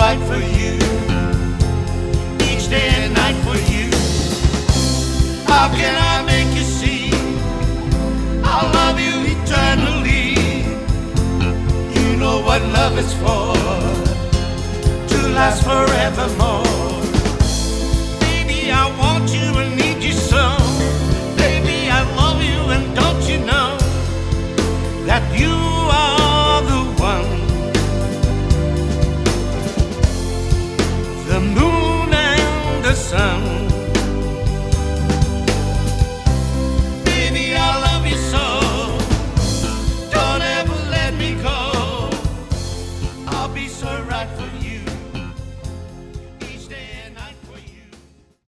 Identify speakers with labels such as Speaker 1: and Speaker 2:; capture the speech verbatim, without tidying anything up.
Speaker 1: fight for you, each day and night for you. How can I make you see I'll love you eternally? You know what love is for, to last forevermore. Baby, I want you and need you so. Baby, I love you, and don't you know that you are the one? The moon and the sun